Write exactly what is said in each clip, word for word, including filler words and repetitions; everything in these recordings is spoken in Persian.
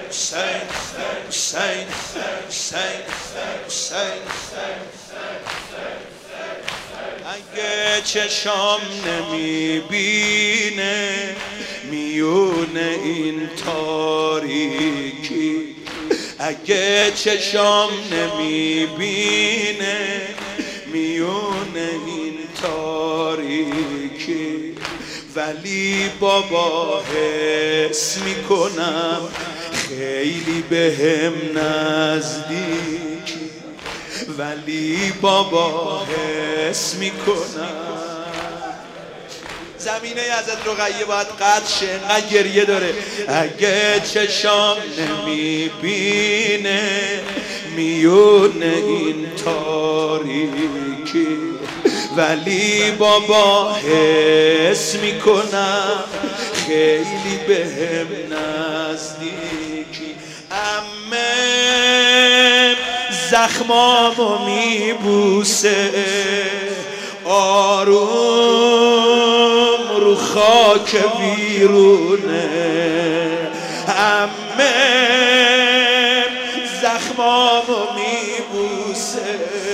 حسین حسین حسین حسین اگه چشام نمیبینه میون این تاریکی، اگه چشام نمیبینه میون این تاریکی، ولی بابا حس میکنم خیلی بهم نزدیکی، ولی بابا حس میکنم. زمینه حضرت رقیه باید قطع شه، انقدر گریه داره. اگه چشام نمیبینه میون این تاریکی، ولی بابا حس میکنم خیلی بهم نزدیکی. عمه زخمامو میبوسه آروم رو خاک ویرونه، عمه زخمامو میبوسه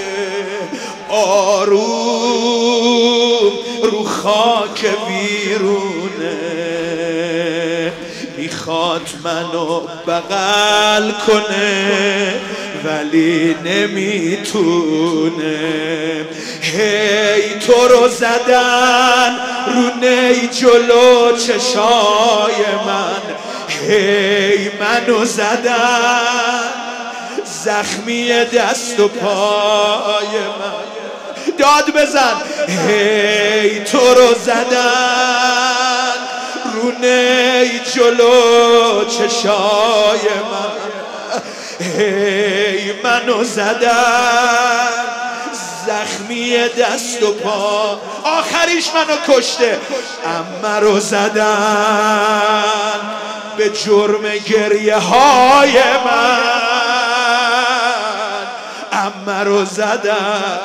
آروم رو خاک ویرونه، میخواد منو بغل کنه ولی نمیتونه. هی تو رو زدن رو نی جلو چشای من، هی منو زدن زخمی دست و پای من. داد بزن. هی تو رو زدن رو نی جلو چشای من، هی منو زدن زخمی دست و پا، آخریش منو کشته. عمه رو زدن به جرم گریه های من، عمه رو زدن.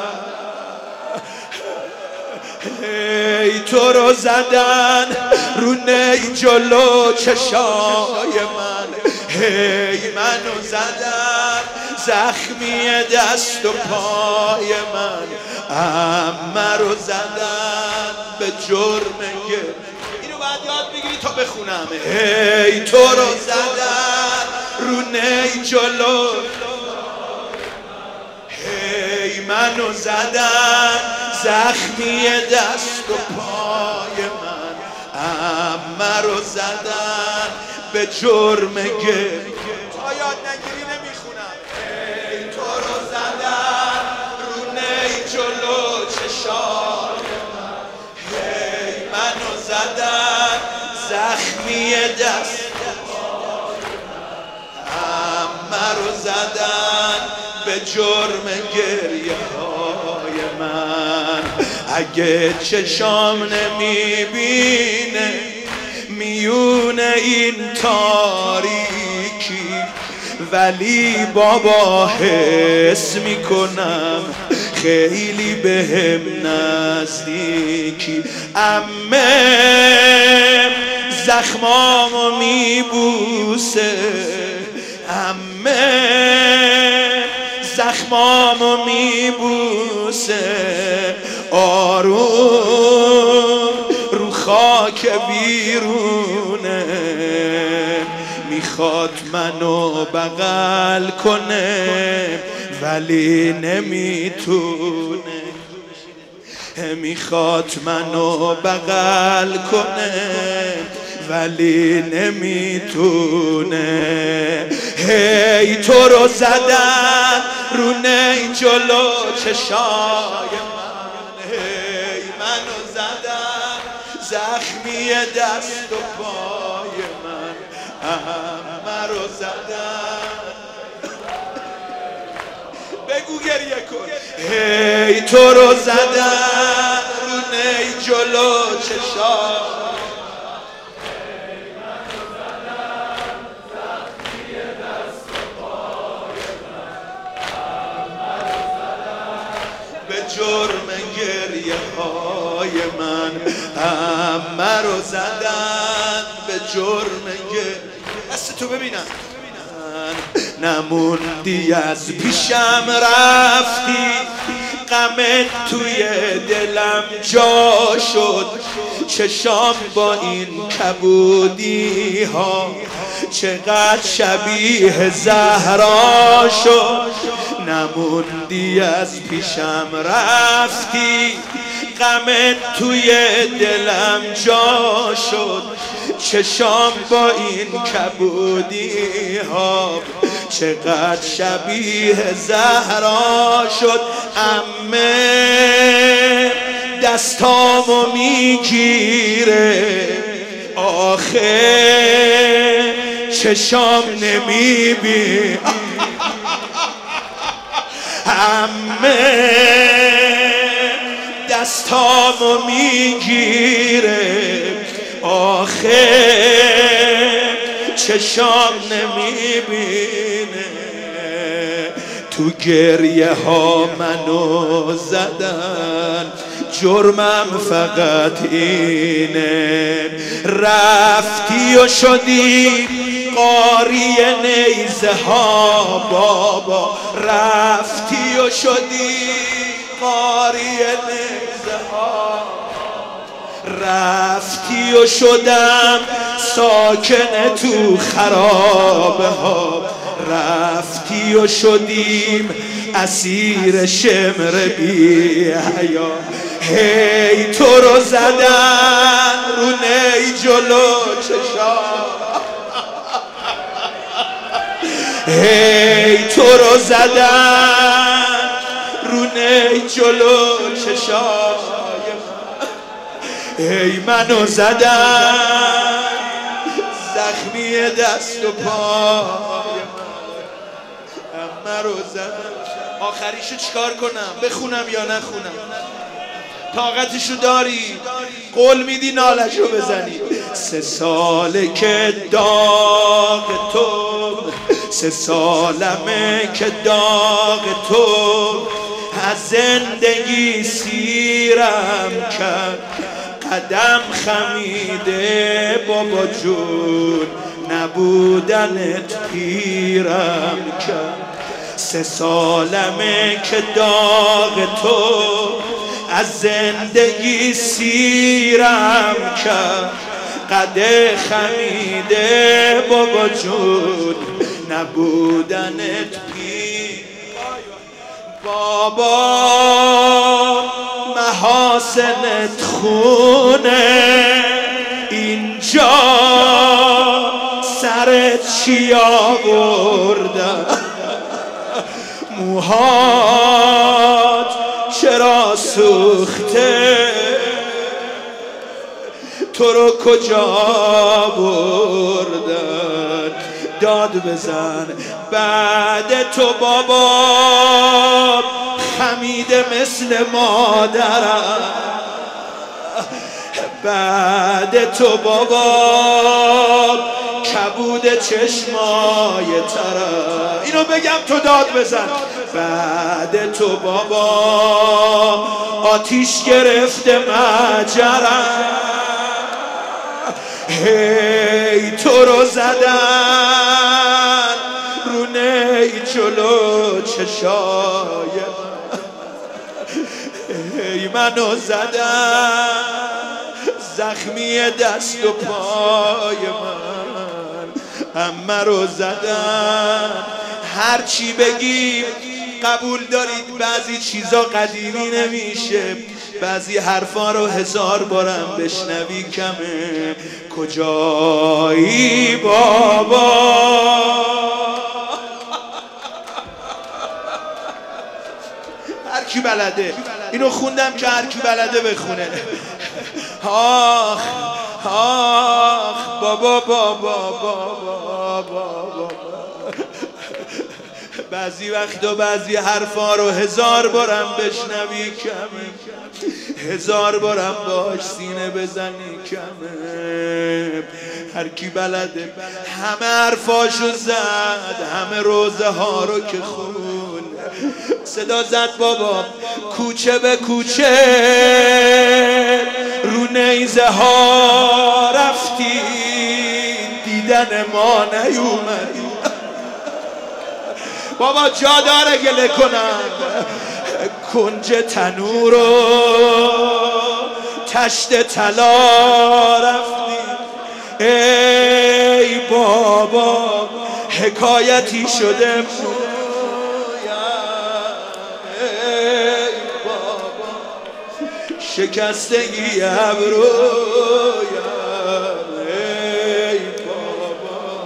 هی تو رو زدن رو نی جلو چشای من، هی منو زدن زخمی دست و پای من، عمه رو زدن به جرم گریه. اینو باید یاد بگیری تا بخونم. هی تو رو زدن رو نی جلو، هی منو زدن زخمی دست و پای من، عمه رو زدن به جرم گریه. تا یاد نگیری نمیخونم. هی تو رو زدن رو نی جلو چشای من، هی منو زدن زخمی دست و پای من، عمه رو زدن به جرم گریه های من. اگه چشام نمیبینه میون این تاریکی، ولی بابا حس میکنم خیلی بهم نزدیکی. عمه زخمامو میبوسه، عمه زخمامو میبوسه آروم رو خاک بیرونه، میخواد منو بغل کنه ولی نمیتونه، میخواد منو بغل کنه ولی نمیتونه. هی تو رو زدن رو نی جلو چشای من، هی منو زدن زخمی دست و پای من، عمه رو زدن. بگو گریه کن. هی تو رو زدن رو نی جلو چشای، جرم گریه های من، عمه رو زدن به جرم گریه. دست تو ببینم. نموندی از پیشم رفتی، غمت توی دلم جا شد، چشام با این کبودی ها چقدر شبیه زهرا شد. نموندی از پیشم رفتی، غمت توی دلم جا شد، چشام با این کبودی ها چقدر شبیه زهرا شد. عمه دستامو میگیره، آخه چشام نمیبین. عمه دستامو میگیره، آخه چشام نمیبینه. تو گریه ها منو زدن، جرمم فقط اینه. رفتی و شدی قاری نیزه ها بابا، رفتی و شدی قاری نیزه ها، رفتی و شدم ساکن تو خرابه ها، رفتی و شدیم اسیر شمر بی حیا. هی تو رو زدن رو نی جلو چشام، هی تو رو زدن رو نی جلو چشام، هی منو زدن زخمی دست و پای، منو زدن. آخریشو چیکار کنم؟ بخونم یا نخونم؟ طاقتشو داری؟ قول میدی نالشو بزنی؟ سه ساله که داغ تو، سه سالمه که داغ تو از زندگی سیرم کرد. قدم خمیده بابا جون، نبودنت پیرم کرد. سه سالمه که داغ تو از زندگی سیرم کرد. قده خمیده بابا جون، نبودنت پیر. بابا محاسنت خونه، اینجا سرت چی آوردن؟ موهات چرا سوخته؟ تو رو کجا بردن؟ داد بزن بعد تو بابا، خمیده مثل مادرم. بعد تو بابا کبود چشمای ترم. اینو بگم تو داد بزن. بعد تو بابا آتیش گرفته مجرم. هی تو رو زدن رو نی جلو چشای، هی منو زدن زخمی دست و پای من، همه رو زدن. هر چی بگیم قبول دارید، بعضی چیزا قدیمی نمیشه، بعضی حرفا رو هزار بارم بشنوی کمه. کجایی بابا؟ هر کی بلده، اینو خوندم که هر کی بلده بخونه. آخ آخ بابا بابا بابا بابا. بعضی وقتا بعضی حرفا رو هزار بارم بشنوی کمی، هزار بارم باش سینه بزنی کمه. هر کی بلده همه حرفاشو زد، همه روزه ها رو که خون صدا زد بابا. کوچه به کوچه رو نیزه ها رفتی، دیدن ما نیومدی. بابا جا داره گله کنم. کنج تنور و تشت طلا رفتی ای بابا، حکایتی شده ای بابا، شکستگی ابرویم ای بابا،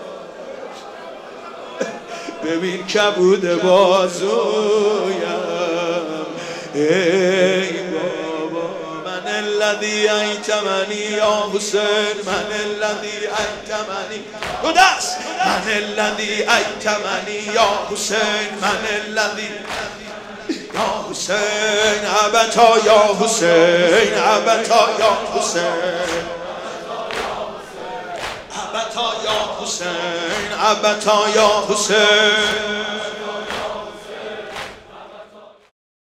ببین کبود بازویم ای بابا. من الذی ایتمنی یا حسین، من الذی ایتمنی دو دست، من الذی ایتمنی یا حسین، من الذی یا حسین ابتا یا حسین ابتا یا حسین ابتا یا حسین ابتا یا حسین